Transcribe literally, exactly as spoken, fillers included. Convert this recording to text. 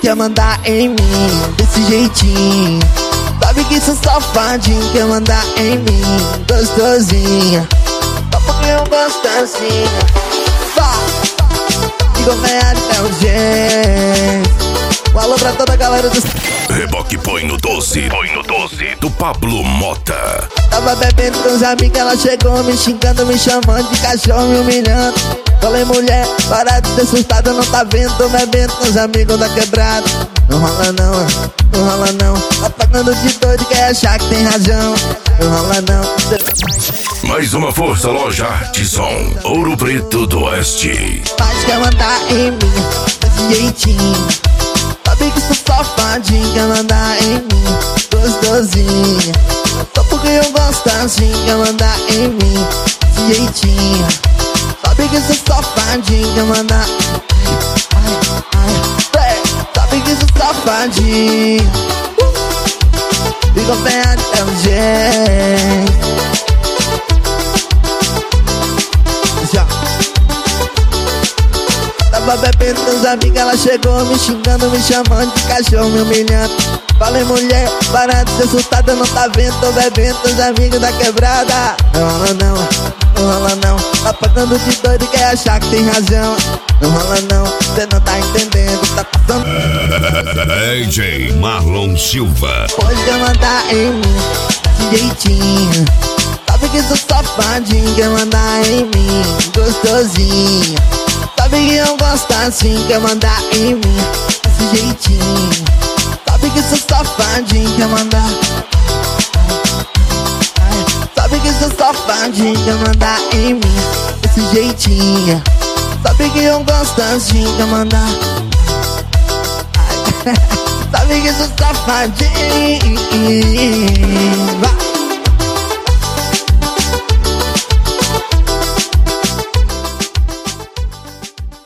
quer mandar em mim desse jeitinho. Sabe que sou safadinho, quer mandar em mim gostosinha. Só porque eu gosto assim. Digo ganhar até o jeito. Um alô pra toda a galera do Reboque põe no doze, põe no doze do Pablo Mota. Tava bebendo com os amigos, ela chegou me xingando, me chamando de cachorro, me humilhando. Falei, mulher, para de ser assustada, não tá vendo? Tô bebendo com os amigos da quebrada. Não rola não, não rola não. Tá pagando de doido, quer achar que tem razão. Não rola não. Mais uma força, loja Artison, Ouro Preto do Oeste. Mas quer mandar em mim desse jeitinho. Sabe que sou safadinho, quer mandar em mim gostosinha. Só porque eu gosto assim, quer mandar em mim desse jeitinho. Sabe que sou safadinho, quer mandar. Ai, ai, ai. Sabe que sou safadinho. Fica bem até o jeito. Já. Tava bebendo com os amigos, ela chegou me xingando, me chamando de cachorro, me humilhando. Falei, mulher, para de ser assustada, não tá vendo? Tô bebendo com os amigos da quebrada. Não rola não, não rola não. Tá pagando de doido, quer achar que tem razão. Não rola não, cê não tá entendendo, tá passando. D J Marlon Silva. Pode quer mandar em mim desse jeitinho. Sabe que sou safadinho, quer mandar em mim gostosinha. Sabe que eu gosto assim, quer mandar em mim desse jeitinho. Sabe que sou safadinho, quer mandar. Sabe que sou safadinho, quer mandar em mim desse jeitinho. Sabe que eu gosto assim, quer mandar. Sabe que sou safadinho.